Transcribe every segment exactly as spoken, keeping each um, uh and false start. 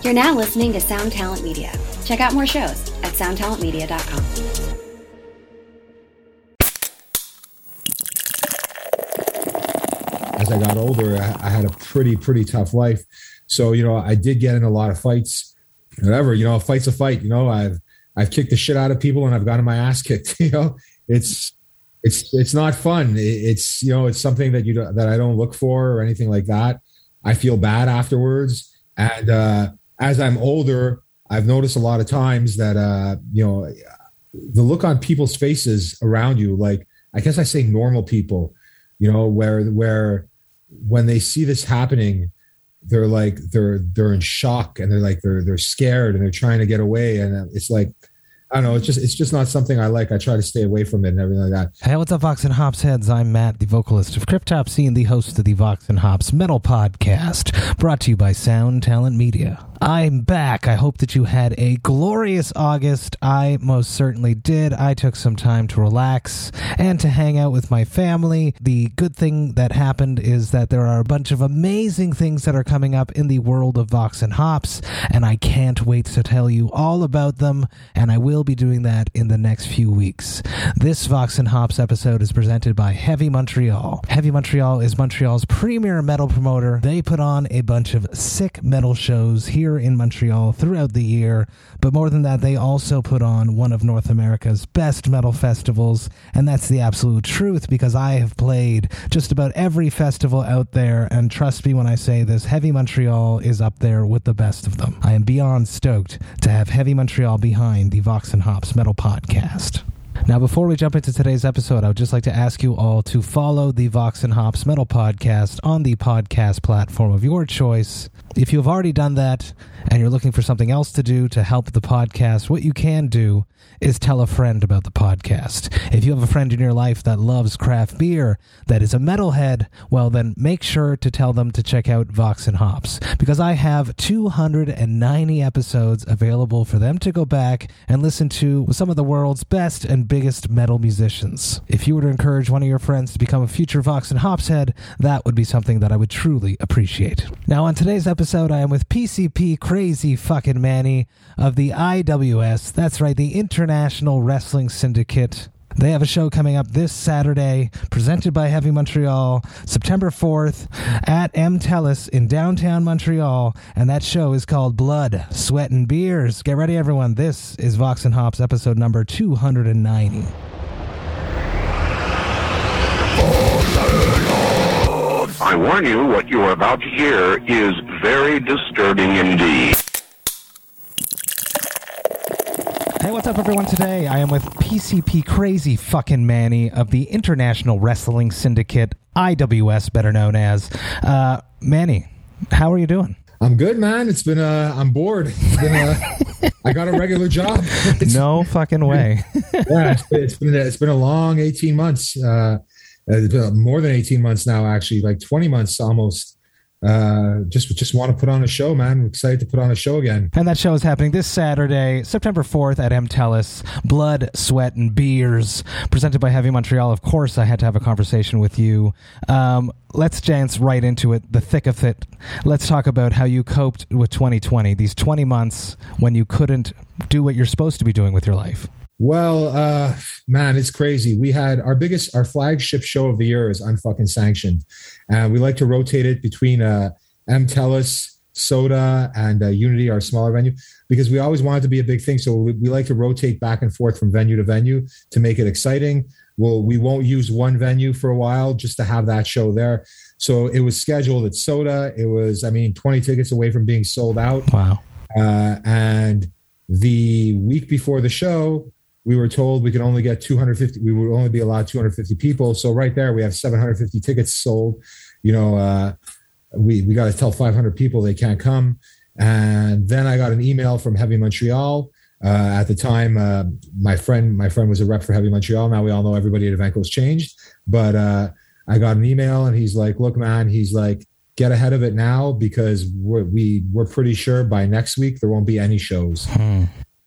You're now listening to Sound Talent Media. Check out more shows at sound talent media dot com. As I got older, I, I had a pretty, pretty tough life. So, you know, I did get in a lot of fights. Whatever, you know, a fight's a fight. You know, I've I've kicked the shit out of people and I've gotten my ass kicked. You know, it's it's it's not fun. It's, you know, it's something that you don't, that I don't look for or anything like that. I feel bad afterwards. And uh, as I'm older, I've noticed a lot of times that uh, you know, the look on people's faces around you, like I guess I say normal people, you know, where where when they see this happening, they're like they're they're in shock and they're like they're they're scared and they're trying to get away, and it's like, I don't know, it's just it's just not something I like. I try to stay away from it and everything like that. Hey, what's up, Vox and Hops heads? I'm Matt, the vocalist of Cryptopsy and the host of the Vox and Hops Metal Podcast, brought to you by Sound Talent Media. I'm back. I hope that you had a glorious August. I most certainly did. I took some time to relax and to hang out with my family. The good thing that happened is that there are a bunch of amazing things that are coming up in the world of Vox and Hops, and I can't wait to tell you all about them, and I will be doing that in the next few weeks. This Vox and Hops episode is presented by Heavy Montreal. Heavy Montreal is Montreal's premier metal promoter. They put on a bunch of sick metal shows here in Montreal throughout the year, but more than that, they also put on one of North America's best metal festivals, and that's the absolute truth, because I have played just about every festival out there, and trust me when I say this, Heavy Montreal is up there with the best of them. I am beyond stoked to have Heavy Montreal behind the Vox and Hops Metal Podcast. Now, before we jump into today's episode, I would just like to ask you all to follow the Vox and Hops Metal Podcast on the podcast platform of your choice. If you have already done that and you're looking for something else to do to help the podcast, what you can do is tell a friend about the podcast. If you have a friend in your life that loves craft beer, that is a metalhead, well, then make sure to tell them to check out Vox and Hops, because I have two hundred ninety episodes available for them to go back and listen to with some of the world's best and biggest metal musicians. If you were to encourage one of your friends to become a future Vox and Hops head, that would be something that I would truly appreciate. Now, on today's episode, I am with P C P Crazy Fucking Manny of the I W S. That's right, the International Wrestling Syndicate. They have a show coming up this Saturday, presented by Heavy Montreal, September fourth, at M. Telus in downtown Montreal, and that show is called Blood, Sweat, and Beers. Get ready, everyone. This is Vox and Hops, episode number two hundred ninety. I warn you, what you are about to hear is very disturbing indeed. Hey, what's up, everyone? Today, I am with P C P Crazy Fucking Manny of the International Wrestling Syndicate, I W S, better known as. Uh, Manny, how are you doing? I'm good, man. It's been, uh, I'm bored. It's been, uh, I got a regular job. No fucking way. Yeah, it's been, it's been, it's been a long eighteen months. Uh, it's been more than eighteen months now, actually, like twenty months almost. Uh, just just want to put on a show, man. I'm excited to put on a show again. And that show is happening this Saturday, September fourth at M. Telus. Blood, Sweat, and Beers, presented by Heavy Montreal. Of course, I had to have a conversation with you. Um, let's dance right into it, the thick of it. Let's talk about how you coped with twenty twenty, these twenty months when you couldn't do what you're supposed to be doing with your life. Well, uh, man, it's crazy. We had our biggest, our flagship show of the year is Unfucking Sanctioned. And we like to rotate it between uh, M. Telus, Soda, and uh, Unity, our smaller venue, because we always wanted to be a big thing. So we, we like to rotate back and forth from venue to venue to make it exciting. Well, we won't use one venue for a while just to have that show there. So it was scheduled at Soda. It was, I mean, twenty tickets away from being sold out. Wow. Uh, and the week before the show, we were told we could only get two hundred fifty. We would only be allowed two hundred fifty people. So right there, we have seven hundred fifty tickets sold. You know, uh, we we got to tell five hundred people they can't come. And then I got an email from Heavy Montreal. Uh, at the time, uh, my friend my friend was a rep for Heavy Montreal. Now we all know everybody at Evenko's changed. But uh, I got an email, and he's like, "Look, man," he's like, "get ahead of it now, because we're, we we're pretty sure by next week there won't be any shows." Hmm.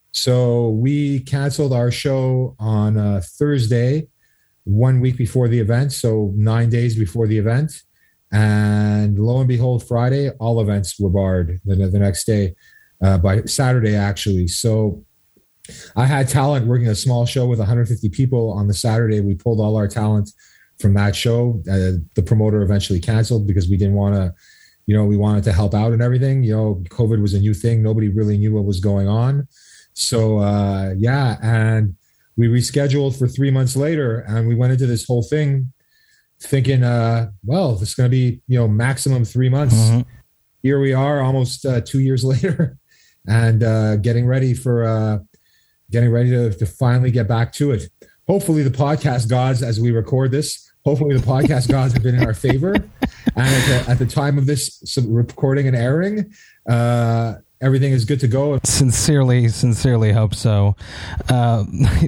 So we canceled our show on uh, Thursday, one week before the event, so nine days before the event. And lo and behold, Friday, all events were barred the, the next day. uh, by Saturday, actually. So I had talent working a small show with one hundred fifty people on the Saturday. We pulled all our talent from that show. Uh, the promoter eventually canceled because we didn't want to, you know, we wanted to help out and everything. You know, COVID was a new thing. Nobody really knew what was going on. So, uh, yeah. And we rescheduled for three months later, and we went into this whole thing thinking, uh, well, this is going to be, you know, maximum three months. Mm-hmm. Here we are almost uh, two years later and uh, getting ready for, uh, getting ready to, to finally get back to it. Hopefully the podcast gods, as we record this, hopefully the podcast gods have been in our favor. And at the, at the time of this recording and airing, uh, everything is good to go. Sincerely, sincerely hope so. Uh,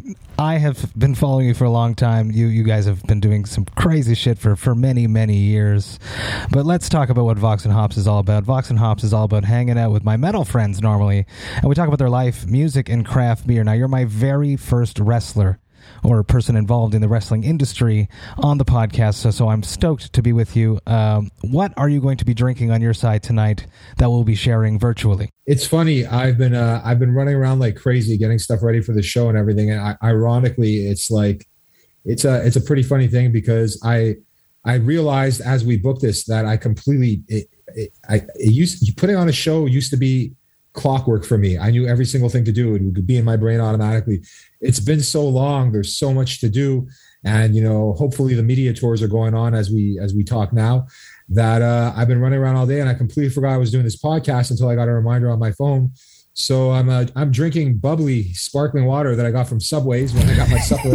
I have been following you for a long time. You you guys have been doing some crazy shit for, for many, many years. But let's talk about what Vox and Hops is all about. Vox and Hops is all about hanging out with my metal friends normally. And we talk about their life, music, and craft beer. Now, you're my very first wrestler or a person involved in the wrestling industry on the podcast, so, so I'm stoked to be with you. Um, what are you going to be drinking on your side tonight that we'll be sharing virtually? It's funny. I've been uh, I've been running around like crazy, getting stuff ready for the show and everything. And I, ironically, it's like it's a it's a pretty funny thing because I I realized as we booked this that I completely it, it, I it used putting on a show used to be clockwork for me. I knew every single thing to do. It would be in my brain automatically. It's been so long. There's so much to do. And, you know, hopefully the media tours are going on as we, as we talk now, that uh, I've been running around all day and I completely forgot I was doing this podcast until I got a reminder on my phone. So I'm, uh, I'm drinking bubbly sparkling water that I got from Subway's when I got my supper,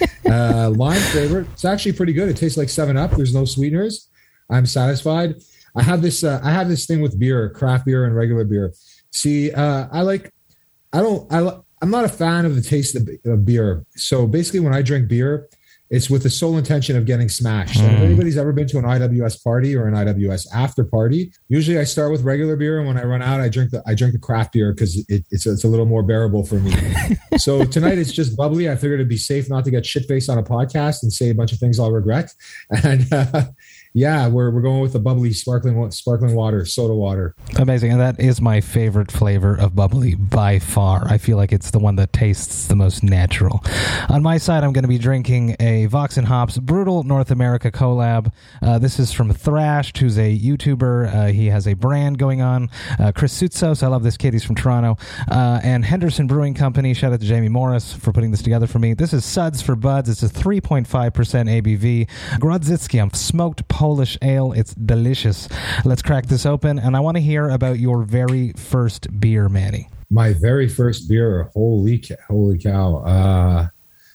uh, lime flavor. It's actually pretty good. It tastes like seven up. There's no sweeteners. I'm satisfied. I have this, uh, I have this thing with beer, craft beer and regular beer. See, uh, I like, I don't, I, I'm not a fan of the taste of, of beer. So basically when I drink beer, it's with the sole intention of getting smashed. Mm. So if anybody's ever been to an I W S party or an I W S after party, usually I start with regular beer. And when I run out, I drink the, I drink the craft beer because it, it's, it's a little more bearable for me. So tonight it's just bubbly. I figured it'd be safe not to get shit faced on a podcast and say a bunch of things I'll regret. And, uh, yeah, we're we're going with the bubbly sparkling sparkling water, soda water. Amazing, and that is my favorite flavor of bubbly by far. I feel like it's the one that tastes the most natural. On my side, I'm going to be drinking a Vox and Hops Brutal North America collab. Uh, this is from Thrashed, who's a YouTuber. Uh, he has a brand going on. Uh, Chris Soutsos, I love this kid. He's from Toronto. Uh, and Henderson Brewing Company. Shout out to Jamie Morris for putting this together for me. This is Suds for Buds. It's a three point five percent A B V. Grodzicki, smoked Polish ale. It's delicious. Let's crack this open, and I want to hear about your very first beer, Manny. My very first beer. Holy cow! Holy cow! Uh,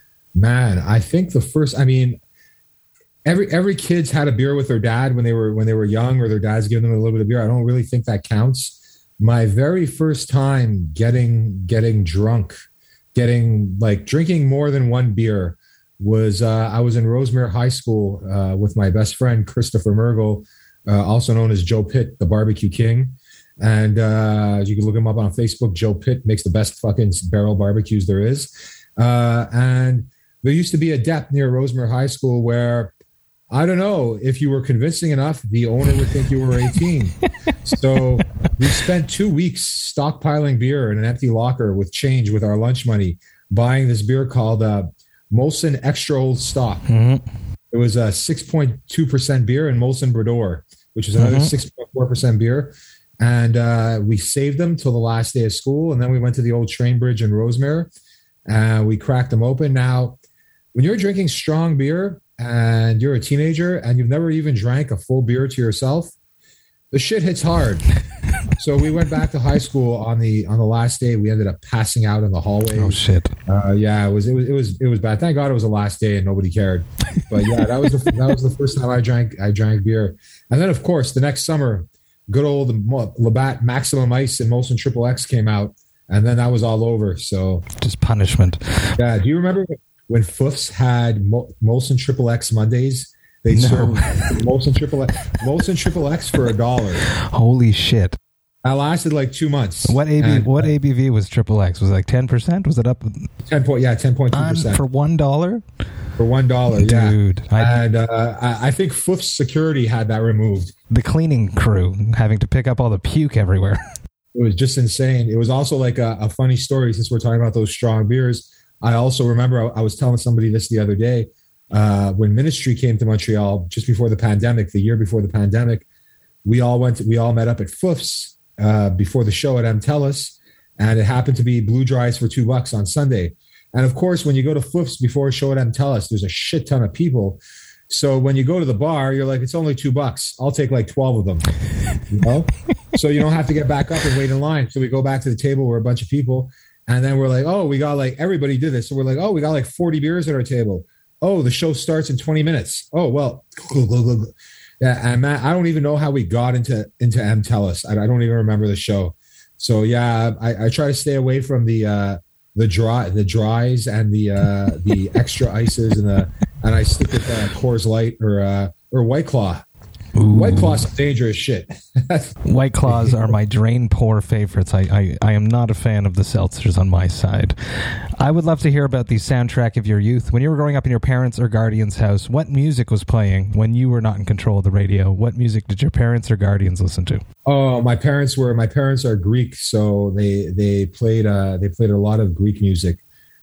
man, I think the first. I mean, every every kid's had a beer with their dad when they were when they were young, or their dad's giving them a little bit of beer. I don't really think that counts. My very first time getting getting drunk, getting like drinking more than one beer. was uh, I was in Rosemere High School uh, with my best friend, Christopher Mergel, uh, also known as Joe Pitt, the barbecue king. And uh, you can look him up on Facebook. Joe Pitt makes the best fucking barrel barbecues there is. Uh, and there used to be a dep near Rosemere High School where, I don't know, if you were convincing enough, the owner would think you were eighteen. So we spent two weeks stockpiling beer in an empty locker with change with our lunch money, buying this beer called... Uh, Molson Extra Old Stock. Mm-hmm. It was a six point two percent beer, and Molson Brodeur, which is another mm-hmm. six point four percent beer. And uh, we saved them till the last day of school. And then we went to the old train bridge in Rosemere and we cracked them open. Now, when you're drinking strong beer and you're a teenager and you've never even drank a full beer to yourself, the shit hits hard. So we went back to high school on the on the last day. We ended up passing out in the hallway. Oh shit! Uh, yeah, it was it was it was it was bad. Thank God it was the last day and nobody cared. But yeah, that was the, that was the first time I drank I drank beer. And then of course the next summer, good old Labatt Maximum Ice and Molson Triple X came out, and then that was all over. So just punishment. Yeah. Do you remember when Foofs had Mol- Molson Triple X Mondays? They no. served Molson Triple X Molson Triple X for a dollar. Holy shit! I lasted like two months. What A B? And, what uh, A B V was Triple X? Was it like ten percent? Was it up? Ten point, yeah, ten point two percent for one dollar. For one dollar, yeah, dude. I, and uh, I, I think Foof's security had that removed. The cleaning crew having to pick up all the puke everywhere. It was just insane. It was also like a, a funny story since we're talking about those strong beers. I also remember I, I was telling somebody this the other day uh, when Ministry came to Montreal just before the pandemic, the year before the pandemic. We all went. To, we all met up at Foof's uh, before the show at M Telus, and it happened to be Blue Dries for two bucks on Sunday. And of course, when you go to Foof's before a show at M Telus, there's a shit ton of people. So when you go to the bar, you're like, it's only two bucks. I'll take like twelve of them, you know? So you don't have to get back up and wait in line. So we go back to the table where a bunch of people, and then we're like, oh, we got like, everybody did this. So we're like, oh, we got like forty beers at our table. Oh, the show starts in twenty minutes. Oh, well, yeah. And Matt, I don't even know how we got into, into M Telus. I, I don't even remember the show. So yeah, I, I try to stay away from the, uh, the dry, the dries and the, uh, the extra ices and the, and I stick with uh, Coors Light or uh, or White Claw. Ooh. White Claw's dangerous shit. White Claws are my drain pour favorites. I, I, I am not a fan of the seltzers on my side. I would love to hear about the soundtrack of your youth. When you were growing up in your parents' or guardians' house, what music was playing when you were not in control of the radio? What music did your parents or guardians listen to? Oh, my parents were my parents are Greek, so they they played uh, they played a lot of Greek music.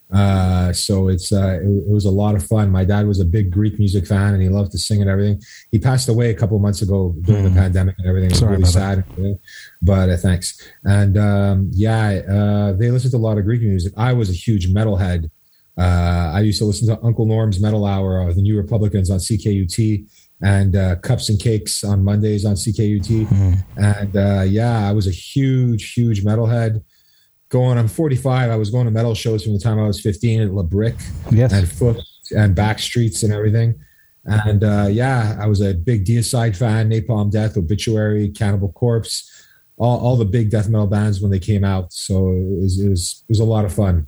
Uh, so it's, uh, it, it was a lot of fun. My dad was a big Greek music fan and he loved to sing and everything. He passed away a couple of months ago during mm. the pandemic and everything. It was Sorry really sad, that. but uh, thanks. And, um, yeah, uh, they listened to a lot of Greek music. I was a huge metalhead. Uh, I used to listen to Uncle Norm's Metal Hour, uh, the New Republicans on C K U T and, uh, Cups and Cakes on Mondays on C K U T. Mm. And, uh, yeah, I was a huge, huge metalhead. Going, I'm forty-five. I was going to metal shows from the time I was fifteen at La Brick yes. and Foot and Backstreets and everything. And uh, yeah, I was a big Deicide fan, Napalm Death, Obituary, Cannibal Corpse, all, all the big death metal bands when they came out. So it was it was, it was a lot of fun.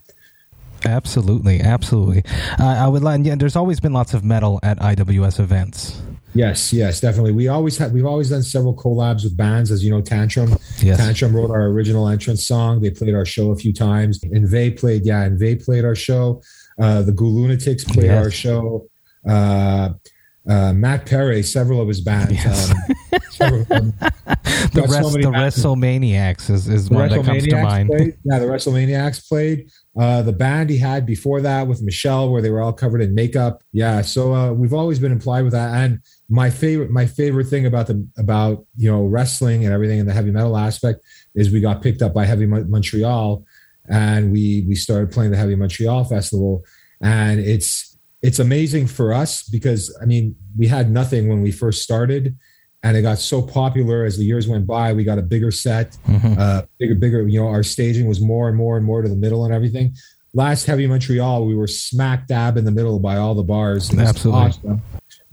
Absolutely, absolutely. Uh, I would like. Yeah, there's always been lots of metal at I W S events. Yes, yes, definitely. We always had, we've always done several collabs with bands, as you know, Tantrum. Yes. Tantrum wrote our original entrance song. They played our show a few times. Inve played, yeah, Inve played our show. Uh, the Goo Lunatics played yes. our show. Uh, uh, Matt Perry, several of his bands. Yes. Um, several, um, the rest, so the WrestleManiacs is, is the one that comes to mind. Played. Yeah, the WrestleManiacs played. Uh, the band he had before that with Michelle, where they were all covered in makeup. Yeah, so uh, we've always been implied with that. And my favorite, my favorite thing about the about you know wrestling and everything in the heavy metal aspect is we got picked up by Heavy Montreal, and we we started playing the Heavy Montreal Festival, and it's it's amazing for us because I mean we had nothing when we first started. And it got so popular as the years went by. We got a bigger set, mm-hmm. uh, bigger, bigger. You know, our staging was more and more and more to the middle and everything. Last Heavy Montreal, we were smack dab in the middle by all the bars. Absolutely. Awesome.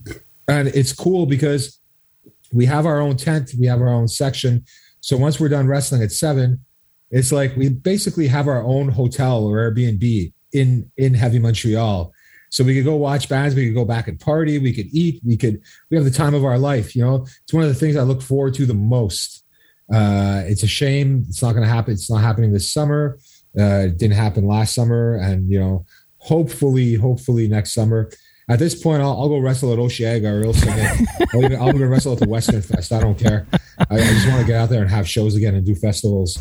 And it's cool because we have our own tent, we have our own section. So once we're done wrestling at seven, it's like we basically have our own hotel or Airbnb in in Heavy Montreal. So we could go watch bands, we could go back and party, we could eat, we could, we have the time of our life, you know. It's one of the things I look forward to the most. Uh, it's a shame it's not going to happen. It's not happening this summer. Uh, it didn't happen last summer. And, you know, hopefully, hopefully next summer. At this point, I'll, I'll go wrestle at Osheaga or Ilse. I'll, even, I'll go wrestle at the Western Fest. I don't care. I, I just want to get out there and have shows again and do festivals.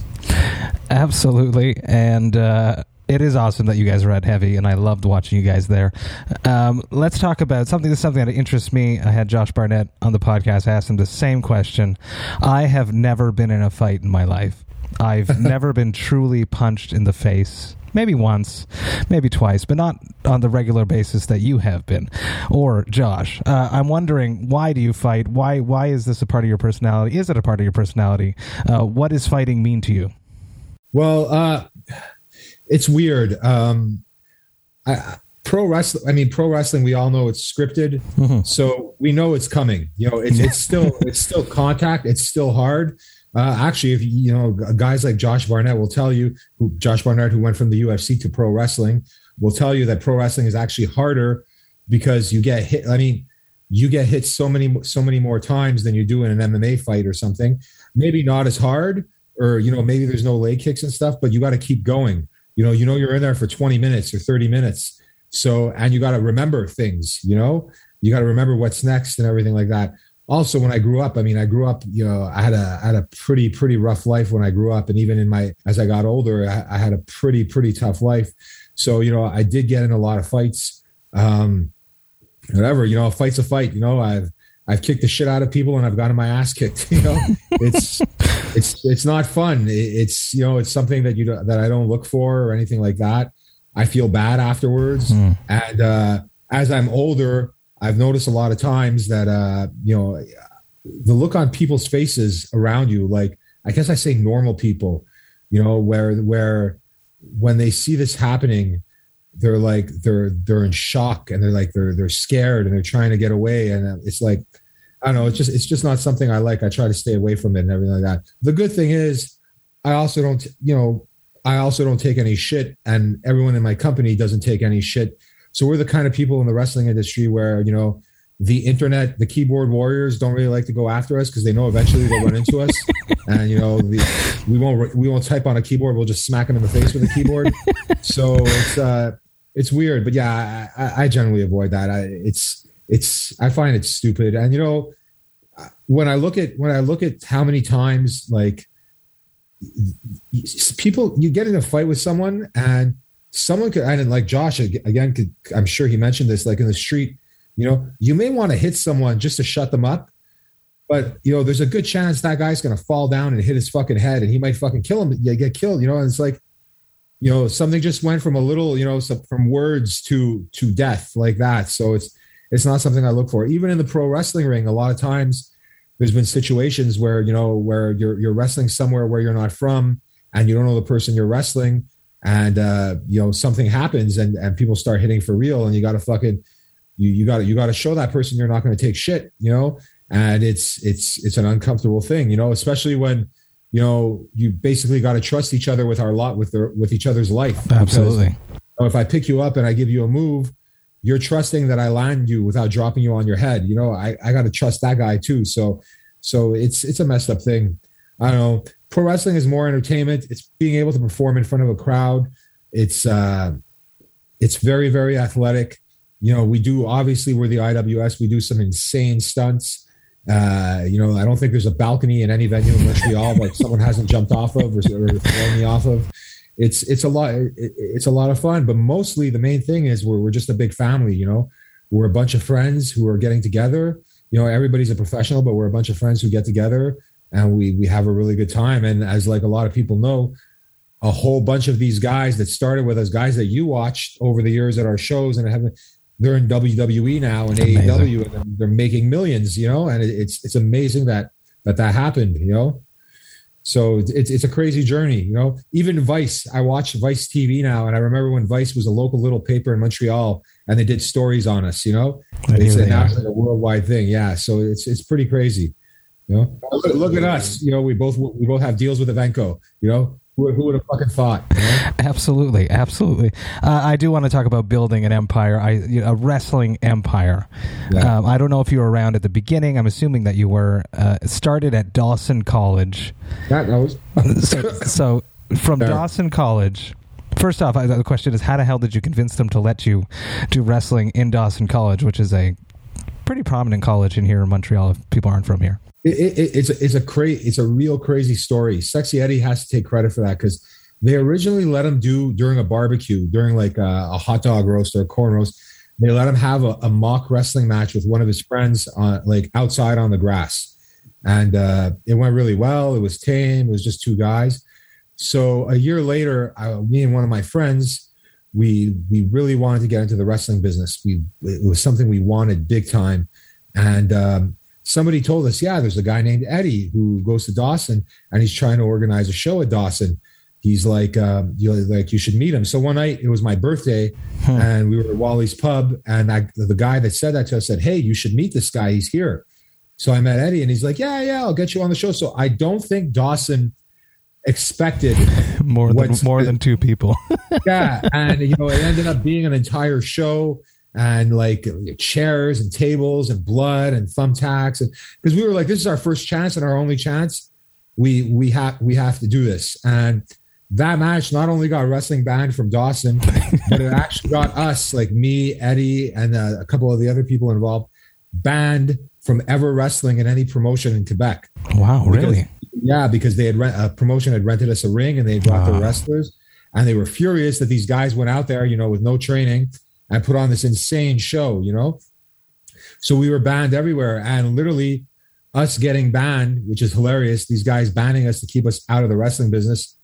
Absolutely. And, uh, it is awesome that you guys are at Heavy, and I loved watching you guys there. Um, let's talk about something that's something that interests me. I had Josh Barnett on the podcast. I asked him the same question. I have never been in a fight in my life. I've never been truly punched in the face. Maybe once, maybe twice, but not on the regular basis that you have been. Or Josh, uh, I'm wondering, why do you fight? Why Why is this a part of your personality? Is it a part of your personality? Uh, what does fighting mean to you? Well, uh... it's weird. Um, I, pro wrestling. I mean, pro wrestling. We all know it's scripted, mm-hmm. so we know it's coming. You know, it's it's still it's still contact. It's still hard. Uh, actually, if you know guys like Josh Barnett will tell you, who Josh Barnett, who went from the U F C to pro wrestling, will tell you that pro wrestling is actually harder because you get hit. I mean, you get hit so many so many more times than you do in an M M A fight or something. Maybe not as hard, or you know, maybe there's no leg kicks and stuff, but you got to keep going. You know, you know, you're in there for twenty minutes or thirty minutes. So, and you got to remember things, you know, you got to remember what's next and everything like that. also when I grew up, I mean, I grew up, you know, I had a, I had a pretty, pretty rough life when I grew up. And even in my, as I got older, I, I had a pretty, pretty tough life. So, you know, I did get in a lot of fights, um, whatever, you know, a fight's a fight, you know, I've, I've kicked the shit out of people and I've gotten my ass kicked, you know, it's, it's, it's not fun. It's, you know, it's something that you, that I don't look for or anything like that. I feel bad afterwards. Mm. And, uh, as I'm older, I've noticed a lot of times that, uh, you know, the look on people's faces around you, like, I guess I say normal people, you know, where, where when they see this happening, they're like, they're, they're in shock and they're like, they're, they're scared and they're trying to get away. And it's like, I don't know, it's just, it's just not something I like. I try to stay away from it and everything like that. The good thing is I also don't, you know, I also don't take any shit, and everyone in my company doesn't take any shit. So we're the kind of people in the wrestling industry where, you know, the internet, the keyboard warriors don't really like to go after us because they know eventually they'll run into us. And, you know, the, we won't, we won't type on a keyboard. We'll just smack them in the face with a keyboard. So it's, uh, it's weird, but yeah, I, I generally avoid that. I, it's, it's, I find it stupid. And, you know, when I look at, when I look at how many times, like, people, you get in a fight with someone and someone could, and like Josh again, could, I'm sure he mentioned this, like in the street, you know, you may want to hit someone just to shut them up, but you know, there's a good chance that guy's going to fall down and hit his fucking head and he might fucking kill him. Yeah, get killed, you know. And it's like, you know, something just went from a little, you know, from words to, to death like that. So it's, it's not something I look for. Even in the pro wrestling ring, a lot of times there's been situations where, you know, where you're, you're wrestling somewhere where you're not from and you don't know the person you're wrestling. And, uh, you know, something happens and, and people start hitting for real and you got to fucking, you, you got to, you got to show that person you're not going to take shit, you know, and it's, it's, it's an uncomfortable thing, you know, especially when, you know, you basically got to trust each other with our lot, with their, with each other's life. Absolutely. Because, you know, if I pick you up and I give you a move, you're trusting that I land you without dropping you on your head. You know, I, I got to trust that guy too. So, so it's, it's a messed up thing. I don't know. Pro wrestling is more entertainment. It's being able to perform in front of a crowd. It's, uh, it's very, very athletic. You know, we do, obviously we're the I W S. We do some insane stunts. Uh, you know, I don't think there's a balcony in any venue in Montreal like someone hasn't jumped off of or, or thrown me off of. It's, it's a lot, it, it's a lot of fun, but mostly the main thing is we're, we're just a big family, you know, we're a bunch of friends who are getting together. You know, everybody's a professional, but we're a bunch of friends who get together and we, we have a really good time. And as like a lot of people know, a whole bunch of these guys that started with us, guys that you watched over the years at our shows and have, they're in W W E now and A E W and they're making millions, you know, and it's, it's amazing that, that that happened, you know? So it's, it's a crazy journey, you know, even Vice, I watch Vice T V now. And I remember when Vice was a local little paper in Montreal and they did stories on us, you know, it's now like a worldwide thing. Yeah. So it's, it's pretty crazy. You know, look, look at us, you know, we both, we both have deals with Evenco, you know, who, who would have fucking thought? You know? Absolutely. Absolutely. Uh, I do want to talk about building an empire, I, you know, a wrestling empire. Yeah. Um, I don't know if you were around at the beginning. I'm assuming that you were. Uh, started at Dawson College. That knows. so, so from Fair. Dawson College, first off, the question is, how the hell did you convince them to let you do wrestling in Dawson College, which is a pretty prominent college in here in Montreal if people aren't from here? It, it, it's a, it's a cra- it's a real crazy story. Sexy Eddie has to take credit for that because they originally let him do during a barbecue, during like a, a hot dog roast or a corn roast. They let him have a, a mock wrestling match with one of his friends, on, like outside on the grass, and uh, it went really well. It was tame. It was just two guys. So a year later, I, me and one of my friends, we we really wanted to get into the wrestling business. We it was something we wanted big time, and. Um, Somebody told us, yeah, there's a guy named Eddie who goes to Dawson and he's trying to organize a show at Dawson. He's like, um, you like you should meet him. So one night it was my birthday hmm. and we were at Wally's Pub and I, the guy that said that to us said, hey, you should meet this guy. He's here. So I met Eddie and he's like, yeah, yeah, I'll get you on the show. So I don't think Dawson expected more than more than two people. Yeah. And, you know, it ended up being an entire show. And like chairs and tables and blood and thumbtacks, and because we were like, this is our first chance and our only chance. We we have we have to do this. And that match not only got wrestling banned from Dawson, but it actually got us, like me, Eddie, and uh, a couple of the other people involved, banned from ever wrestling in any promotion in Quebec. Wow, because, really? Yeah, because they had rent, a promotion had rented us a ring and they brought wow. their wrestlers, and they were furious that these guys went out there, you know, with no training and put on this insane show, you know. So we were banned everywhere, and literally us getting banned, which is hilarious, these guys banning us to keep us out of the wrestling business,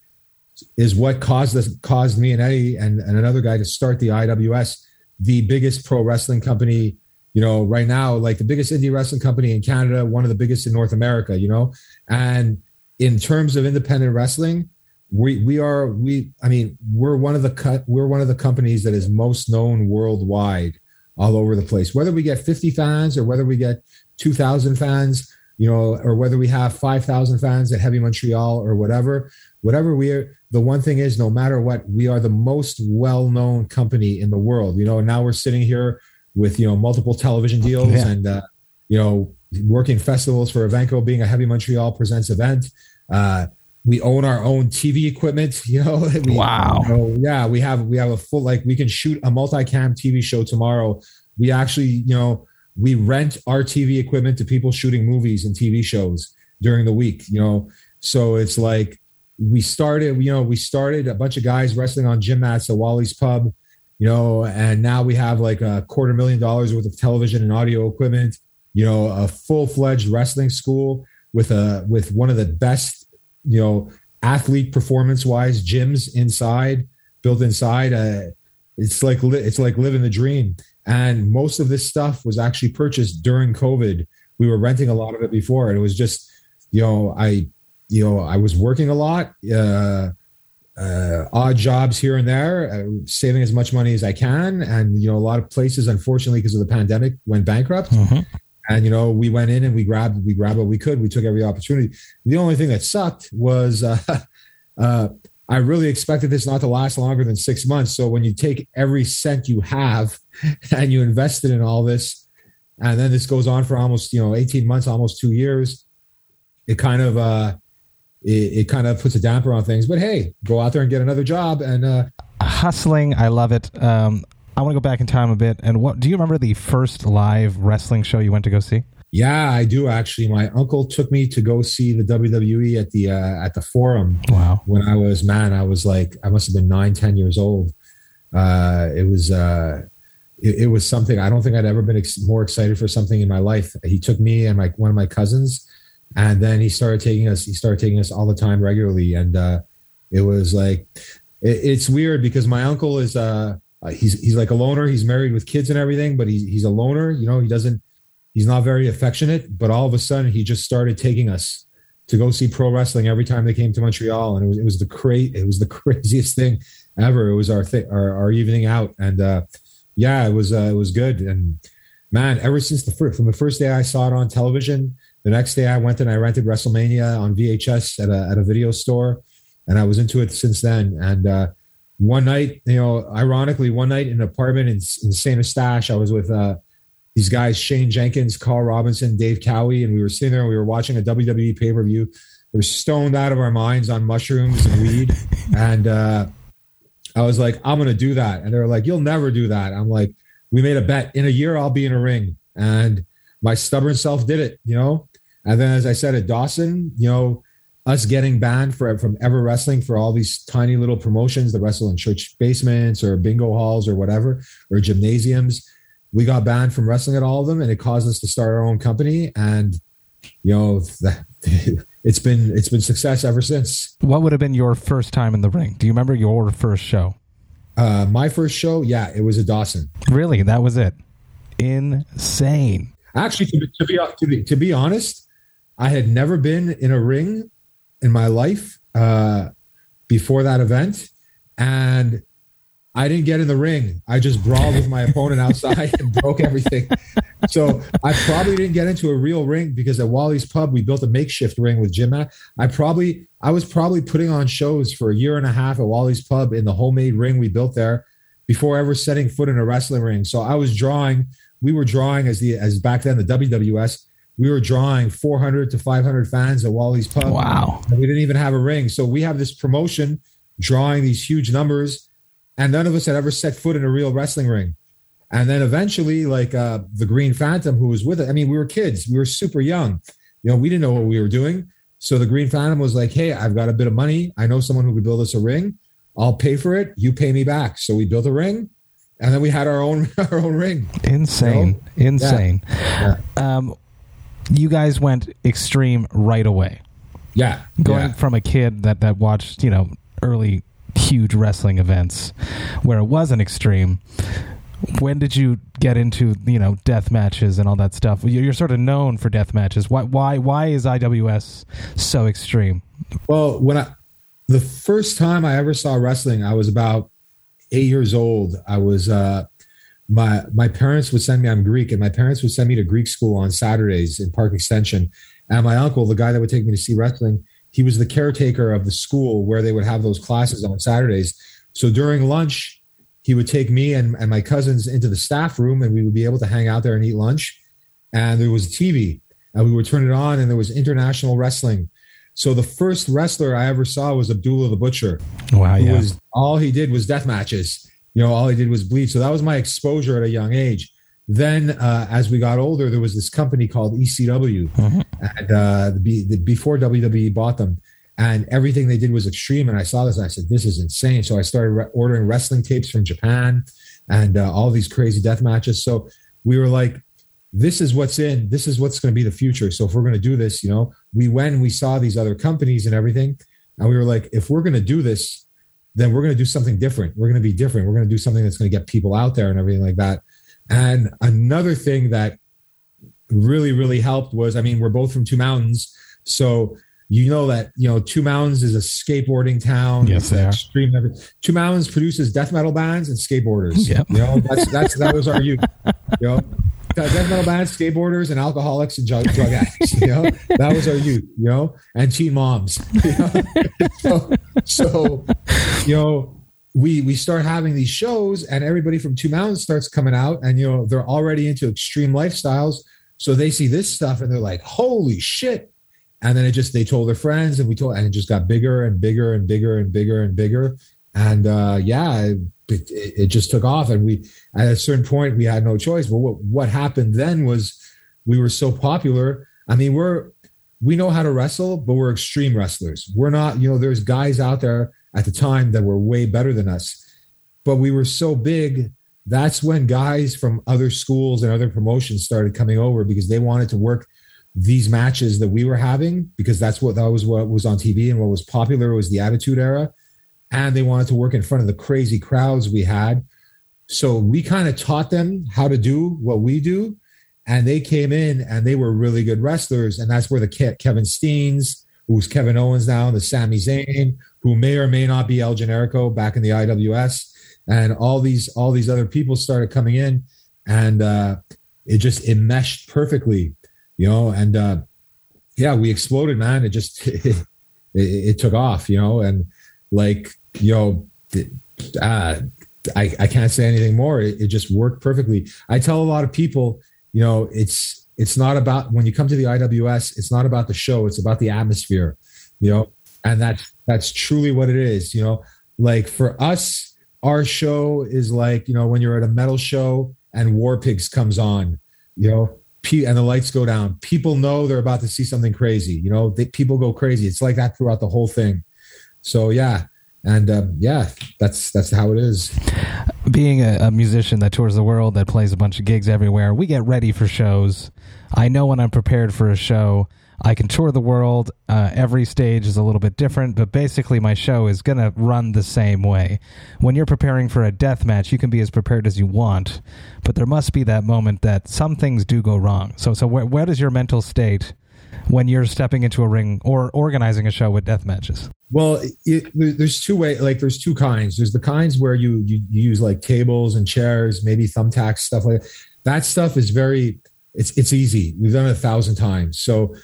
is what caused us, caused me and Eddie and, and another guy to start the I W S, the biggest pro wrestling company, you know, right now, like the biggest indie wrestling company in Canada, one of the biggest in North America, you know. And in terms of independent wrestling, we we are we I mean we're one of the cut we're one of the companies that is most known worldwide, all over the place. Whether we get fifty fans or whether we get two thousand fans, you know, or whether we have five thousand fans at Heavy Montreal or whatever, whatever we are, the one thing is, no matter what, we are the most well-known company in the world. You know, now we're sitting here with, you know, multiple television deals yeah. and, uh, you know, working festivals for Evenco, being a Heavy Montreal Presents event. Uh, we own our own T V equipment, you know. We, wow. You know, yeah, we have, we have a full, like we can shoot a multicam T V show tomorrow. We actually, you know, we rent our T V equipment to people shooting movies and T V shows during the week, you know. So it's like we started, you know, we started a bunch of guys wrestling on gym mats at Wally's Pub, you know, and now we have like a quarter million dollars worth of television and audio equipment, you know, a full-fledged wrestling school with a with one of the best, you know, athlete performance-wise gyms inside, built inside. Uh, it's like it's like living the dream. And most of this stuff was actually purchased during COVID. We were renting a lot of it before, and it was just, you know, I, you know, I was working a lot, uh, uh, odd jobs here and there, uh, saving as much money as I can. And, you know, a lot of places, unfortunately, because of the pandemic, went bankrupt. Mm-hmm. And, you know, we went in and we grabbed, we grabbed what we could. We took every opportunity. The only thing that sucked was, uh, uh, I really expected this not to last longer than six months. So when you take every cent you have and you invest it in all this, and then this goes on for almost, you know, eighteen months, almost two years, it kind of, uh, it, it kind of puts a damper on things. But hey, go out there and get another job. And uh, hustling, I love it. Um, I want to go back in time a bit. And what do you remember the first live wrestling show you went to go see? Yeah, I do actually. My uncle took me to go see the W W E at the uh, at the Forum. Wow! When I was man, I was like, I must have been nine, ten years old. Uh, it was uh, it, it was something. I don't think I'd ever been ex- more excited for something in my life. He took me and my one of my cousins, and then he started taking us. He started taking us all the time regularly, and uh, it was like it, it's weird because my uncle is uh, he's he's like a loner. He's married with kids and everything, but he's he's a loner. You know, he doesn't. He's not very affectionate, but all of a sudden he just started taking us to go see pro wrestling every time they came to Montreal, and it was it was the cra- it was the craziest thing ever. It was our th- our, our evening out, and uh, yeah, it was uh, it was good. And man, ever since the first, from the first day I saw it on television, the next day I went and I rented WrestleMania on V H S at a at a video store, and I was into it since then. And uh, one night, you know, ironically, one night in an apartment in, in Saint Eustache, I was with. Uh, These guys, Shane Jenkins, Carl Robinson, Dave Cowie, and we were sitting there and we were watching a W W E pay-per-view. We were stoned out of our minds on mushrooms and weed. And uh, I was like, I'm going to do that. And they were like, you'll never do that. I'm like, we made a bet. In a year, I'll be in a ring. And my stubborn self did it, you know? And then, as I said, at Dawson, you know, us getting banned for, from ever wrestling for all these tiny little promotions that wrestle in church basements or bingo halls or whatever, or gymnasiums. We got banned from wrestling at all of them, and it caused us to start our own company. And, you know, it's been it's been success ever since. What would have been your first time in the ring? Do you remember your first show? Uh, my first show, yeah, it was at Dawson. Really? That was it? Insane. Actually, to be, to be, to be, to be honest, I had never been in a ring in my life uh, before that event. And I didn't get in the ring. I just brawled with my opponent outside and broke everything. So I probably didn't get into a real ring because at Wally's Pub, we built a makeshift ring with gym mat. I probably, I was probably putting on shows for a year and a half at Wally's Pub in the homemade ring we built there before ever setting foot in a wrestling ring. So I was drawing, we were drawing as the, as back then, the W W S, we were drawing four hundred to five hundred fans at Wally's Pub. Wow. And we didn't even have a ring. So we have this promotion drawing these huge numbers. And none of us had ever set foot in a real wrestling ring. And then eventually, like uh, the Green Phantom, who was with it. I mean, we were kids. We were super young. You know, we didn't know what we were doing. So the Green Phantom was like, hey, I've got a bit of money. I know someone who could build us a ring. I'll pay for it. You pay me back. So we built a ring. And then we had our own our own ring. Insane. You know? Insane. Yeah. Yeah. Um, you guys went extreme right away. Yeah. Going yeah. from a kid that, that watched, you know, early huge wrestling events where it wasn't extreme. When did you get into, you know, death matches and all that stuff? You're sort of known for death matches. Why why why is I W S so extreme? Well, when I the first time I ever saw wrestling, I was about eight years old. I was uh my my parents would send me, I'm Greek, and my parents would send me to Greek school on Saturdays in Park Extension. And my uncle, the guy that would take me to see wrestling, he was the caretaker of the school where they would have those classes on Saturdays. So during lunch, he would take me and, and my cousins into the staff room, and we would be able to hang out there and eat lunch. And there was a T V, and we would turn it on, and there was international wrestling. So the first wrestler I ever saw was Abdullah the Butcher. Wow, who yeah. Was, all he did was death matches. You know, all he did was bleed. So that was my exposure at a young age. Then uh, as we got older, there was this company called E C W. Mm-hmm. And uh, the, the, before W W E bought them. And everything they did was extreme. And I saw this and I said, this is insane. So I started re- ordering wrestling tapes from Japan and uh, all these crazy death matches. So we were like, this is what's in, this is what's going to be the future. So if we're going to do this, you know, we went and we saw these other companies and everything. And we were like, if we're going to do this, then we're going to do something different. We're going to be different. We're going to do something that's going to get people out there and everything like that. And another thing that really, really helped was, I mean, we're both from Two Mountains. So you know that, you know, Two Mountains is a skateboarding town. Yes, they are. Extreme. Two Mountains produces death metal bands and skateboarders. Yep. You know, that's, that's, that was our youth, you know, death metal bands, skateboarders, and alcoholics and drug, drug addicts, you know, that was our youth, you know, and teen moms, you know? so, so, you know, we, we start having these shows and everybody from Two Mountains starts coming out and, you know, they're already into extreme lifestyles. So they see this stuff and they're like, holy shit. And then it just, they told their friends and we told, and it just got bigger and bigger and bigger and bigger and bigger. And uh, yeah, it, it, it just took off. And we, at a certain point, we had no choice. But what, what happened then was we were so popular. I mean, we're, we know how to wrestle, but we're extreme wrestlers. We're not, you know, there's guys out there at the time that were way better than us, but we were so big. That's when guys from other schools and other promotions started coming over because they wanted to work these matches that we were having, because that's what that was what was on T V and what was popular was the Attitude Era. And they wanted to work in front of the crazy crowds we had. So we kind of taught them how to do what we do. And they came in and they were really good wrestlers. And that's where the Ke- Kevin Steens, who's Kevin Owens now, the Sami Zayn, who may or may not be El Generico back in the I W S. And all these, all these other people started coming in and uh, it just, it meshed perfectly. You know, and uh, yeah, we exploded, man. It just, it, it, it took off, you know, and like, you know, uh, I, I can't say anything more. It, it just worked perfectly. I tell a lot of people, you know, it's, it's not about, when you come to the I W S, it's not about the show. It's about the atmosphere, you know, and that's, that's truly what it is. You know, like for us, our show is like, you know, when you're at a metal show and War Pigs comes on, you know, and the lights go down, people know they're about to see something crazy. You know, they, people go crazy. It's like that throughout the whole thing. So yeah. And um, yeah, that's, that's how it is. Being a, a musician that tours the world, that plays a bunch of gigs everywhere, we get ready for shows. I know when I'm prepared for a show, I can tour the world. Uh, every stage is a little bit different, but basically my show is going to run the same way. When you're preparing for a death match, you can be as prepared as you want, but there must be that moment that some things do go wrong. So, so where, where does your mental state when you're stepping into a ring or organizing a show with death matches? Well, it, there's two ways, like there's two kinds. There's the kinds where you, you you use like tables and chairs, maybe thumbtacks, stuff like that. That stuff is very, it's it's easy. We've done it a thousand times. So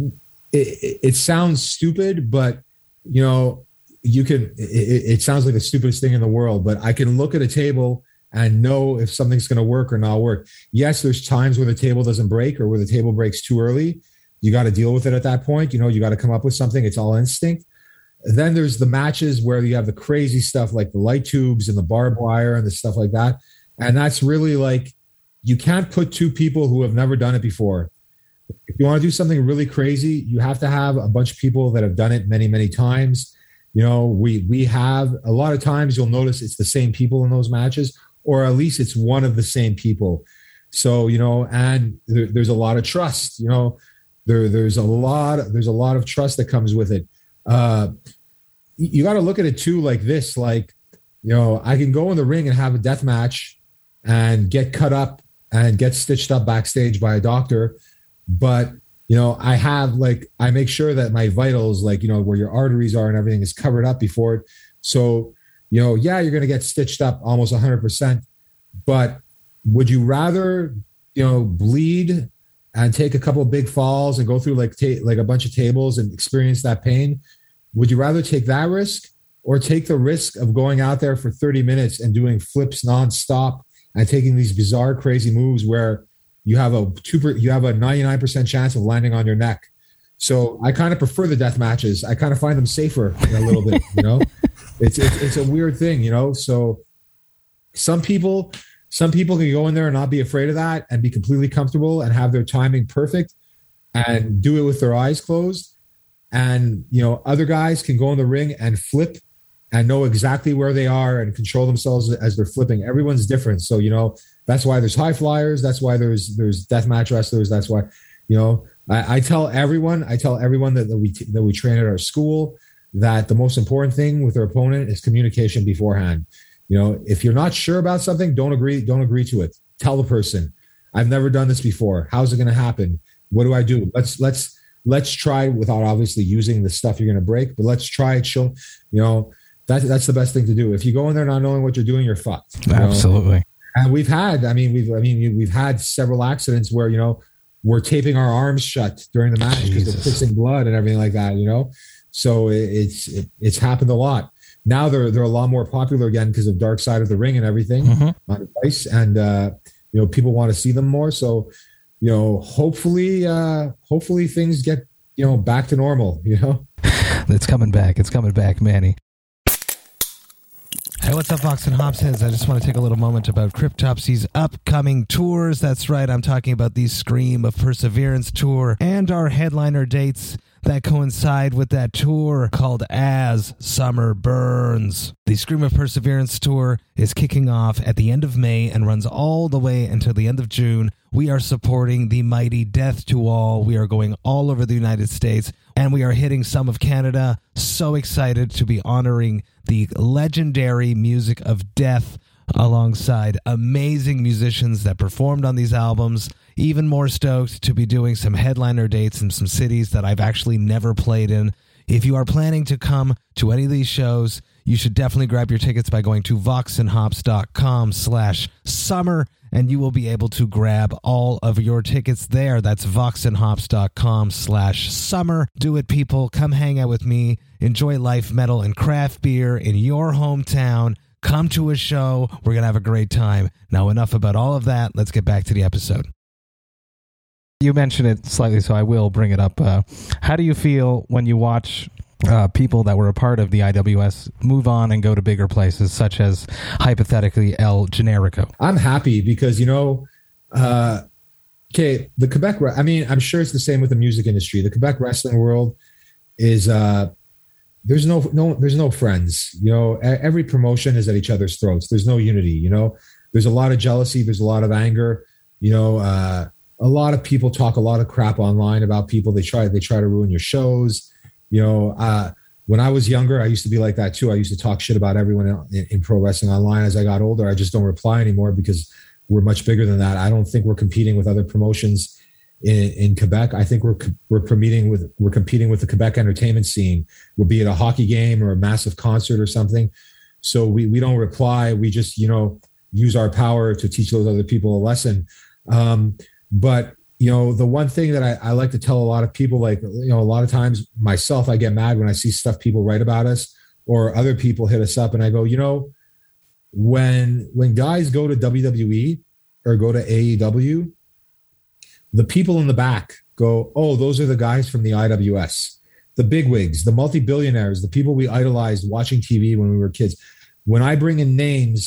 it, it sounds stupid, but you know, you can, it, it sounds like the stupidest thing in the world, but I can look at a table and know if something's going to work or not work. Yes, there's times where the table doesn't break or where the table breaks too early. You got to deal with it at that point. You know, you got to come up with something. It's all instinct. Then there's the matches where you have the crazy stuff like the light tubes and the barbed wire and the stuff like that. And that's really like, you can't put two people who have never done it before. If you want to do something really crazy, you have to have a bunch of people that have done it many, many times. You know, we we have a lot of times you'll notice it's the same people in those matches, or at least it's one of the same people. So, you know, and there, there's a lot of trust, you know, there, there's a lot, there's a lot of trust that comes with it. Uh, you got to look at it too, like this, like, you know, I can go in the ring and have a death match and get cut up and get stitched up backstage by a doctor. But, you know, I have like, I make sure that my vitals, like, you know, where your arteries are and everything is covered up before it. So, you know, yeah, you're going to get stitched up almost one hundred percent. But would you rather, you know, bleed and take a couple of big falls and go through like ta- like a bunch of tables and experience that pain? Would you rather take that risk or take the risk of going out there for thirty minutes and doing flips nonstop and taking these bizarre, crazy moves where you have a two per, you have a ninety-nine percent chance of landing on your neck? So I kind of prefer the death matches. I kind of find them safer a little bit, you know. It's, it's it's a weird thing, you know. So some people some people can go in there and not be afraid of that and be completely comfortable and have their timing perfect and do it with their eyes closed. And, you know, other guys can go in the ring and flip and know exactly where they are and control themselves as they're flipping. Everyone's different. So, you know, that's why there's high flyers. That's why there's there's deathmatch wrestlers. That's why, you know, I, I tell everyone, I tell everyone that, that we that we train at our school that the most important thing with their opponent is communication beforehand. You know, if you're not sure about something, don't agree, don't agree to it. Tell the person, I've never done this before. How's it going to happen? What do I do? Let's let's let's try without obviously using the stuff you're going to break, but let's try it. Show, you know, that's that's the best thing to do. If you go in there not knowing what you're doing, you're fucked. You Absolutely. know? And we've had, I mean, we've I mean, we've had several accidents where, you know, we're taping our arms shut during the match because they're pissing blood and everything like that, you know. So it, it's it, it's happened a lot. Now they're they're a lot more popular again because of Dark Side of the Ring and everything mm-hmm. on Vice, and uh, you know, people want to see them more. So, you know, hopefully, uh, hopefully things get, you know, back to normal. You know, it's coming back. It's coming back, Manny. Hey, what's up, Vox and Hops heads? I just want to take a little moment about Cryptopsy's upcoming tours. That's right, I'm talking about the Scream of Perseverance tour and our headliner dates that coincide with that tour called As Summer Burns. The Scream of Perseverance tour is kicking off at the end of May and runs all the way until the end of June. We are supporting the mighty Death to All. We are going all over the United States, and we are hitting some of Canada. So excited to be honoring the legendary music of Death alongside amazing musicians that performed on these albums. Even more stoked to be doing some headliner dates in some cities that I've actually never played in. If you are planning to come to any of these shows, you should definitely grab your tickets by going to voxandhops.com slash summer, and you will be able to grab all of your tickets there. That's voxandhops.com slash summer. Do it, people. Come hang out with me. Enjoy life, metal, and craft beer in your hometown. Come to a show. We're going to have a great time. Now, enough about all of that. Let's get back to the episode. You mentioned it slightly, so I will bring it up. Uh, how do you feel when you watch uh, people that were a part of the I W S move on and go to bigger places, such as, hypothetically, El Generico? I'm happy because, you know, uh, okay, the Quebec, I mean, I'm sure it's the same with the music industry. The Quebec wrestling world is, uh, there's no, no, there's no friends. You know, every promotion is at each other's throats. There's no unity, you know. There's a lot of jealousy. There's a lot of anger, you know, uh, a lot of people talk a lot of crap online about people. They try, they try to ruin your shows. You know, uh, when I was younger, I used to be like that too. I used to talk shit about everyone in, in pro wrestling online. As I got older, I just don't reply anymore because we're much bigger than that. I don't think we're competing with other promotions in, in Quebec. I think we're, we're competing with, we're competing with the Quebec entertainment scene. We'll be at a hockey game or a massive concert or something. So we, we don't reply. We just, you know, use our power to teach those other people a lesson. Um, But, you know, the one thing that I, I like to tell a lot of people, like, you know, a lot of times myself, I get mad when I see stuff people write about us or other people hit us up and I go, you know, when when guys go to W W E or go to A E W, the people in the back go, oh, those are the guys from the I W S, the bigwigs, the multi-billionaires, the people we idolized watching T V when we were kids. When I bring in names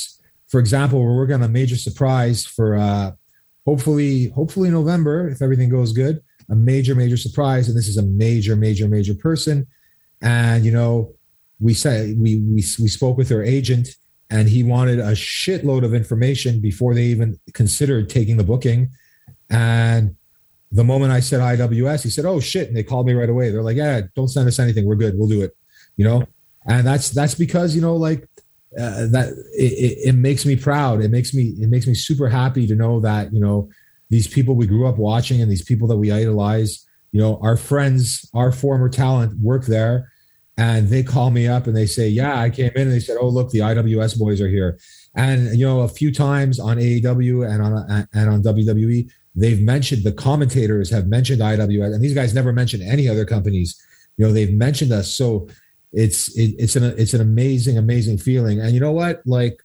for example, we're working on a major surprise for uh, hopefully, hopefully November, if everything goes good, a major, major surprise. And this is a major, major, major person. And, you know, we said, we, we, we spoke with their agent, and he wanted a shitload of information before they even considered taking the booking. And the moment I said I W S, he said, oh shit. And they called me right away. They're like, yeah, don't send us anything. We're good. We'll do it. You know? And that's, that's because, you know, like uh, that it, it makes me proud. It makes me, it makes me super happy to know that, you know, these people we grew up watching and these people that we idolize, you know, our friends, our former talent work there. And they call me up and they say, yeah, I came in, and they said, oh, look, the I W S boys are here. And, you know, a few times on A E W and on, and on W W E, they've mentioned, the commentators have mentioned I W S, and these guys never mentioned any other companies. You know, they've mentioned us. So it's, it, it's an, it's an amazing, amazing feeling. And you know what, like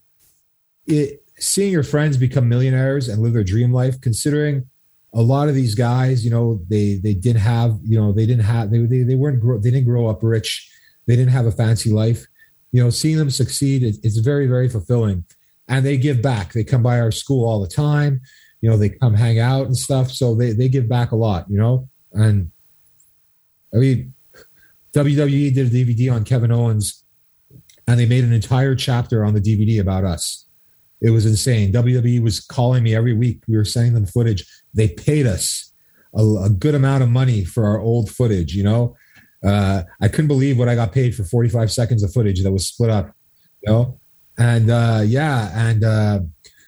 it, seeing your friends become millionaires and live their dream life, considering a lot of these guys, you know, they, they didn't have, you know, they didn't have, they, they, they weren't, grow, they didn't grow up rich. They didn't have a fancy life. You know, seeing them succeed, it, it's very, very fulfilling. And they give back. They come by our school all the time. You know, they come hang out and stuff. So they, they give back a lot, you know? And I mean, W W E did a D V D on Kevin Owens, and they made an entire chapter on the D V D about us. It was insane. W W E was calling me every week. We were sending them footage. They paid us a, a good amount of money for our old footage, you know? Uh, I couldn't believe what I got paid for forty-five seconds of footage that was split up, you know? And uh, yeah, and uh,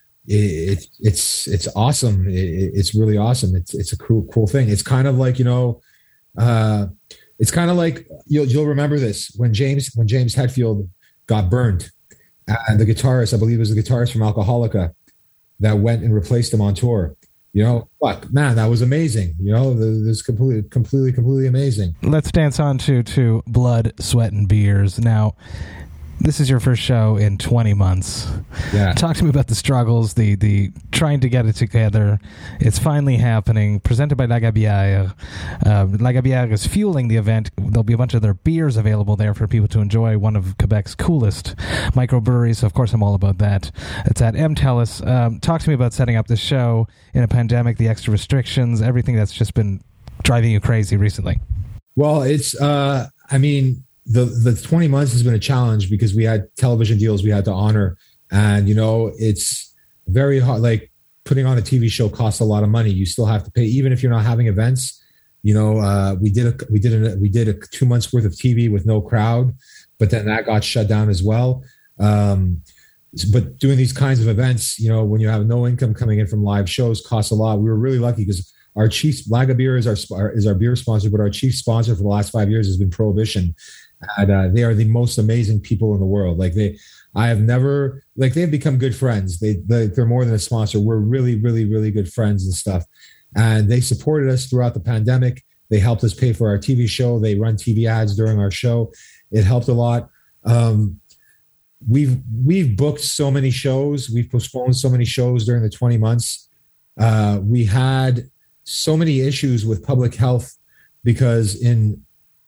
it, it's it's awesome. It, it's really awesome. It's it's a cool cool thing. It's kind of like, you know, uh, it's kind of like you'll you'll remember this when James when James Hetfield got burned, and the guitarist, I believe it was the guitarist from Alcoholica, that went and replaced him on tour. You know, fuck, man, that was amazing. You know, this completely, completely, completely amazing. Let's dance on to to Blood, Sweat, and Beers. Now, this is your first show in twenty months. Yeah. Talk to me about the struggles, the the trying to get it together. It's finally happening. Presented by Lagabière. Uh, Lagabière is fueling the event. There'll be a bunch of their beers available there for people to enjoy. One of Quebec's coolest microbreweries. So of course, I'm all about that. It's at MTELUS. Um, talk to me about setting up this show in a pandemic, the extra restrictions, everything that's just been driving you crazy recently. Well, it's, uh, I mean, the the twenty months has been a challenge because we had television deals we had to honor. And, you know, it's very hard. Like putting on a T V show costs a lot of money. You still have to pay, even if you're not having events. You know, uh, we did a, we did a, we did a two months worth of T V with no crowd, but then that got shut down as well. Um, but doing these kinds of events, you know, when you have no income coming in from live shows costs a lot. We were really lucky because our chief, Lagabière is our, is our beer sponsor, but our chief sponsor for the last five years has been Prohibition. And uh, they are the most amazing people in the world. Like they, I have never, like they've become good friends. They, they, they're more than a sponsor. We're really, really, really good friends and stuff. And they supported us throughout the pandemic. They helped us pay for our T V show. They run T V ads during our show. It helped a lot. Um, we've, we've booked so many shows. We've postponed so many shows during the twenty months. Uh, we had so many issues with public health because in,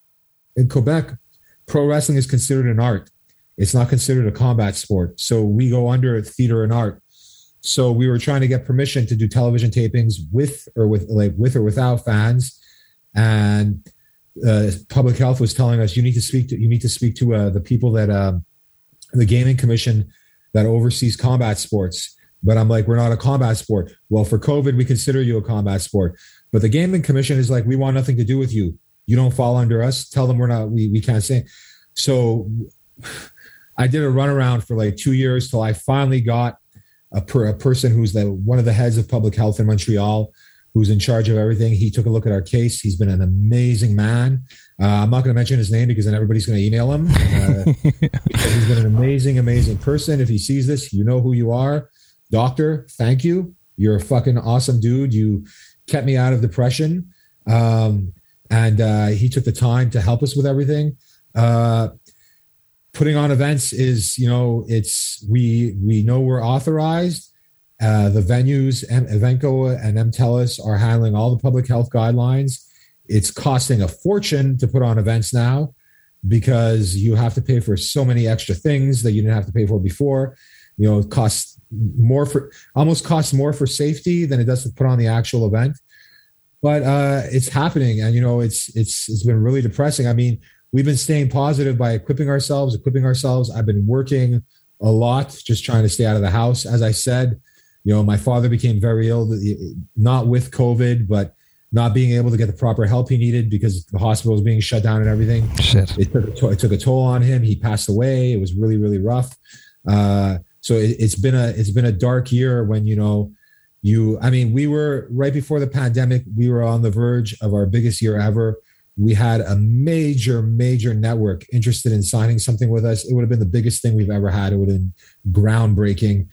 in Quebec, pro wrestling is considered an art. It's not considered a combat sport. So we go under theater and art. So we were trying to get permission to do television tapings with or with like with or without fans. And uh, public health was telling us, you need to speak to, you need to speak to uh, the people that uh, the gaming commission that oversees combat sports. But I'm like, we're not a combat sport. Well, for COVID, we consider you a combat sport. But the gaming commission is like, we want nothing to do with you. You don't fall under us. Tell them we're not, we, we can't say. So I did a runaround for like two years till I finally got a, per, a person who's the one of the heads of public health in Montreal, who's in charge of everything. He took a look at our case. He's been an amazing man. Uh, I'm not going to mention his name because then everybody's going to email him. Uh, because he's been an amazing, amazing person. If he sees this, you know who you are. Doctor, thank you. You're a fucking awesome dude. You kept me out of depression. Um, and uh, he took the time to help us with everything. Uh, putting on events is, you know, it's, we, we know we're authorized. Uh, the venues, M- Evenco and MTELUS are handling all the public health guidelines. It's costing a fortune to put on events now because you have to pay for so many extra things that you didn't have to pay for before. you know, it costs more for almost costs more for safety than it does to put on the actual event. But uh, it's happening, and you know, it's it's it's been really depressing. I mean, we've been staying positive by equipping ourselves, equipping ourselves. I've been working a lot, just trying to stay out of the house. As I said, you know, my father became very ill, not with COVID, but not being able to get the proper help he needed because the hospital was being shut down and everything. Shit. It took a to- it took a toll on him. He passed away. It was really, really rough. Uh, so it, it's been a it's been a dark year when, you know, you, I mean, we were right before the pandemic, we were on the verge of our biggest year ever. We had a major, major network interested in signing something with us. It would have been the biggest thing we've ever had. It would have been groundbreaking.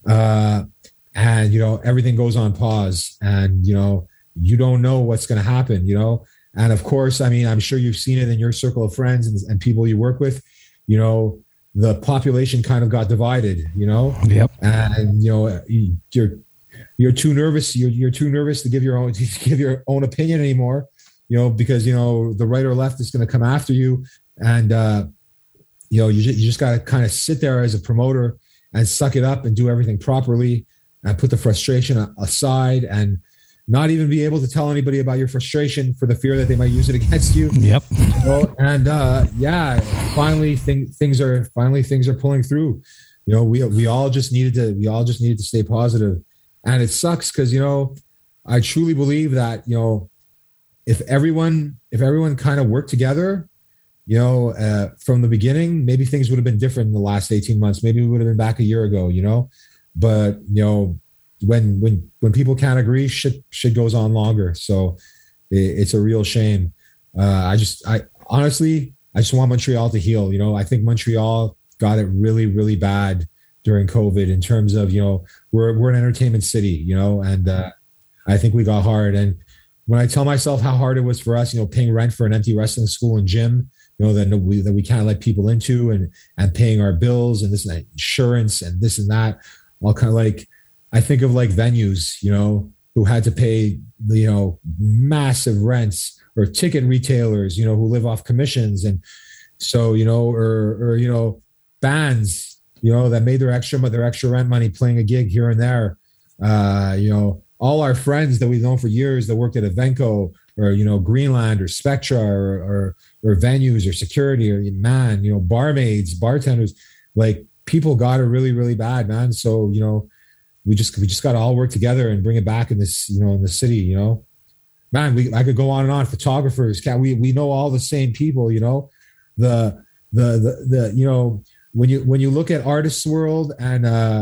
Uh, and, you know, everything goes on pause, and, you know, you don't know what's going to happen, you know? And of course, I mean, I'm sure you've seen it in your circle of friends and, and people you work with, you know, the population kind of got divided, you know? Yep. And, you know, you're, you're too nervous. You're, you're too nervous to give your own, to give your own opinion anymore, you know, because, you know, the right or left is going to come after you. And, uh, you know, you just, you just got to kind of sit there as a promoter and suck it up and do everything properly and put the frustration aside and not even be able to tell anybody about your frustration for the fear that they might use it against you. Yep. You know, and uh, yeah, finally thing, things are finally things are pulling through. You know, we we all just needed to we all just needed to stay positive. And it sucks because, you know, I truly believe that, you know, if everyone if everyone kind of worked together, you know, uh, from the beginning, maybe things would have been different in the last eighteen months. Maybe we would have been back a year ago, you know. But, you know, when when when people can't agree, shit shit goes on longer. So it, it's a real shame. Uh, I just I honestly I just want Montreal to heal. You know, I think Montreal got it really, really bad during COVID in terms of, you know, we're we're an entertainment city, you know, and uh, I think we got hard. And when I tell myself how hard it was for us, you know, paying rent for an empty wrestling school and gym, you know, that we that we can't let people into, and and paying our bills and this and that, insurance and this and that, all kind of like, I think of like venues, you know, who had to pay, you know, massive rents, or ticket retailers, you know, who live off commissions. And so, you know, or, or, you know, bands, you know, that made their extra, their extra rent money playing a gig here and there. Uh, you know, all our friends that we've known for years that worked at Evenco or, you know, Greenland or Spectra or, or, or venues or security or, man, you know, barmaids, bartenders, like people got it really, really bad, man. So, you know, we just, we just got to all work together and bring it back in this, you know, in the city, you know, man, we, I could go on and on. Photographers, can we, we know all the same people, you know, the, the, the, the, you know, when you, when you look at Artists World and, uh,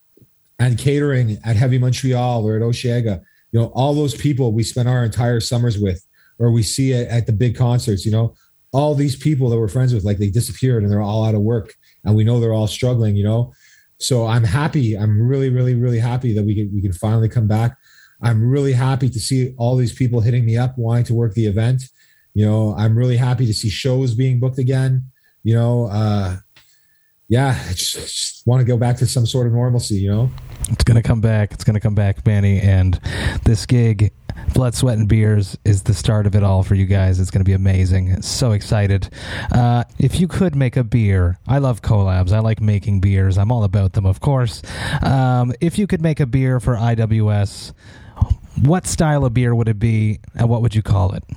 and catering at Heavy Montreal or at Osheaga, you know, all those people we spend our entire summers with, or we see it at the big concerts, you know, all these people that we're friends with, like they disappeared and they're all out of work and we know they're all struggling, you know? So I'm happy. I'm really, really, really happy that we can, we can finally come back. I'm really happy to see all these people hitting me up, wanting to work the event. You know, I'm really happy to see shows being booked again. You know, uh, yeah, I just, just want to go back to some sort of normalcy, you know? It's going to come back. It's going to come back, Manny. And this gig, Blood, Sweat, and Beers, is the start of it all for you guys. It's going to be amazing. So excited. Uh, if you could make a beer, I love collabs. I like making beers. I'm all about them, of course. Um, if you could make a beer for I W S, what style of beer would it be, and what would you call it?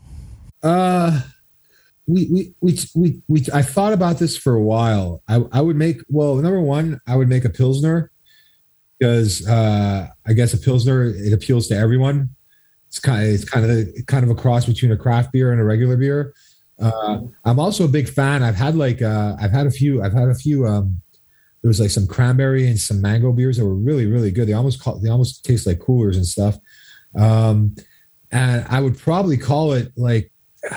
Uh, we, we, we, we, we, I thought about this for a while. I, I would make, well, number one, I would make a Pilsner because, uh, I guess a Pilsner, it appeals to everyone. It's kind of, it's kind of, a, kind of a cross between a craft beer and a regular beer. Uh, I'm also a big fan. I've had like, uh, I've had a few, I've had a few, um, there was like some cranberry and some mango beers that were really, really good. They almost call, they almost taste like coolers and stuff. Um, and I would probably call it like,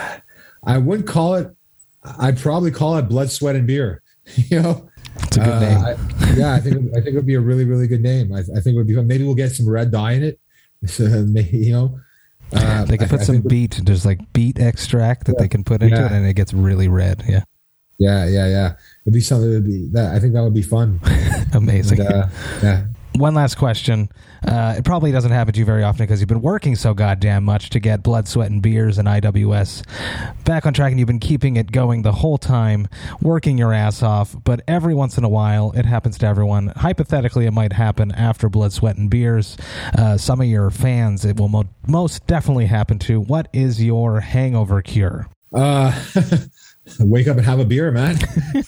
I wouldn't call it, I'd probably call it Blood, Sweat, and Beer. You know, it's a good uh, name. I, yeah, I think, I think it would be a really, really good name. I, I think it would be fun. Maybe we'll get some red dye in it. So maybe, you know, uh, they can put I, some I beet. There's like beet extract that yeah, they can put into yeah. it, and it gets really red. Yeah. Yeah, yeah, yeah. It'd be something. It'd be that. I think that would be fun. Amazing. And, uh, yeah. One last question. Uh, it probably doesn't happen to you very often because you've been working so goddamn much to get Blood, Sweat, and Beers and I W S back on track, and you've been keeping it going the whole time, working your ass off, but every once in a while, it happens to everyone. Hypothetically, it might happen after Blood, Sweat, and Beers. Uh, some of your fans, it will mo- most definitely happen to. What is your hangover cure? Uh, wake up and have a beer, man.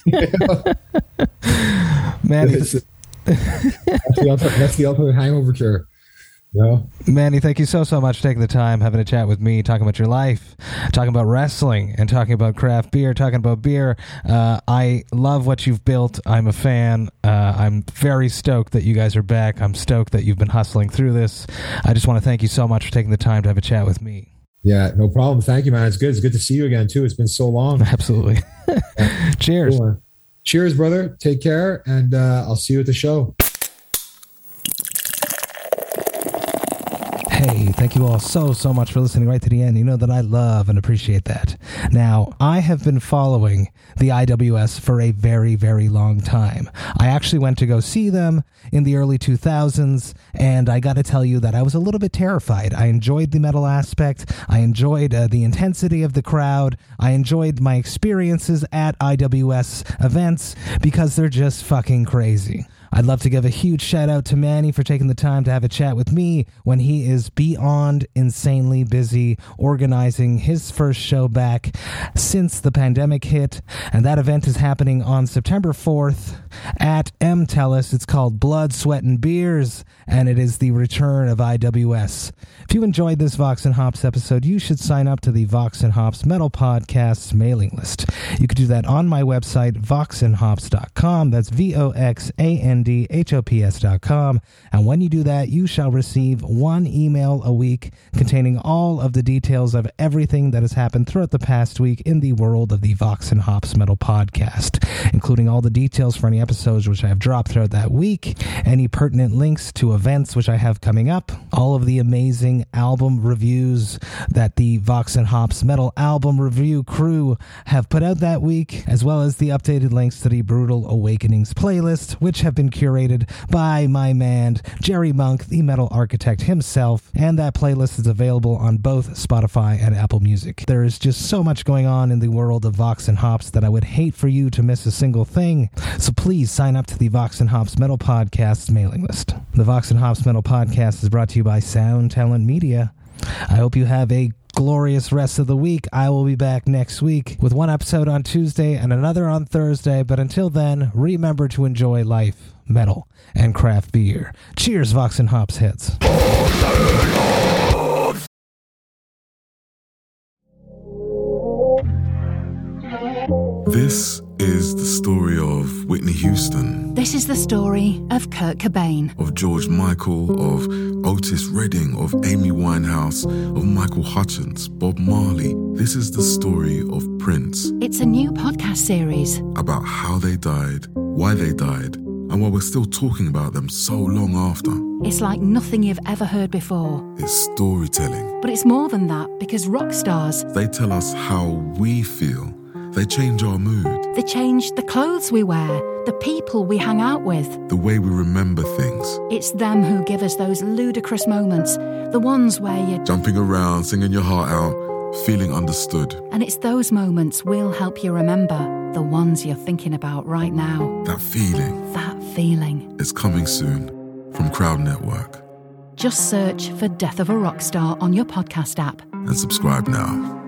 Man, that's, the ultimate, that's the ultimate hangover cure. You know? Manny, thank you so, so much for taking the time, having a chat with me, talking about your life, talking about wrestling, and talking about craft beer, talking about beer. Uh, I love what you've built. I'm a fan. Uh, I'm very stoked that you guys are back. I'm stoked that you've been hustling through this. I just want to thank you so much for taking the time to have a chat with me. Yeah, no problem. Thank you, man. It's good. It's good to see you again, too. It's been so long. Absolutely. Cheers. Cool. Cheers, brother. Take care, and uh, I'll see you at the show. Hey, thank you all so, so much for listening right to the end. You know that I love and appreciate that. Now, I have been following the I W S for a very, very long time. I actually went to go see them in the early two thousands, and I got to tell you that I was a little bit terrified. I enjoyed the metal aspect. I enjoyed uh, the intensity of the crowd. I enjoyed my experiences at I W S events because they're just fucking crazy. I'd love to give a huge shout out to Manny for taking the time to have a chat with me when he is beyond insanely busy organizing his first show back since the pandemic hit. And that event is happening on September fourth at M Tellus. It's called Blood, Sweat, and Beers, and it is the return of I W S. If you enjoyed this Vox and Hops episode, you should sign up to the Vox and Hops Metal Podcasts mailing list. You could do that on my website, vox and hops dot com. That's V O X A N D H O P S dot com. And when you do that, you shall receive one email a week containing all of the details of everything that has happened throughout the past week in the world of the Vox and Hops Metal Podcast, including all the details for any episodes which I have dropped throughout that week, any pertinent links to events which I have coming up, all of the amazing album reviews that the Vox and Hops Metal Album Review crew have put out that week, as well as the updated links to the Brutal Awakenings playlist, which have been curated by my man Jerry Monk, the metal architect himself, and that playlist is available on both Spotify and Apple Music. There is just so much going on in the world of Vox and Hops that I would hate for you to miss a single thing, so please sign up to the Vox and Hops Metal Podcast's mailing list. The Vox and Hops Metal Podcast is brought to you by Sound Talent Media. I hope you have a glorious rest of the week. I will be back next week with one episode on Tuesday and another on Thursday, but until then, remember to enjoy life, metal, and craft beer. Cheers, Vox and Hops heads. This is the story of Whitney Houston. This is the story of Kurt Cobain. Of George Michael, of Otis Redding, of Amy Winehouse, of Michael Hutchence, Bob Marley. This is the story of Prince. It's a new podcast series about how they died, why they died, and why we're still talking about them so long after. It's like nothing you've ever heard before. It's storytelling. But it's more than that, because rock stars, they tell us how we feel. They change our mood. They change the clothes we wear, the people we hang out with, the way we remember things. It's them who give us those ludicrous moments, the ones where you're jumping around, singing your heart out, feeling understood. And it's those moments we'll help you remember, the ones you're thinking about right now. That feeling. That feeling. It's coming soon from Crowd Network. Just search for Death of a Rock Star on your podcast app. And subscribe now.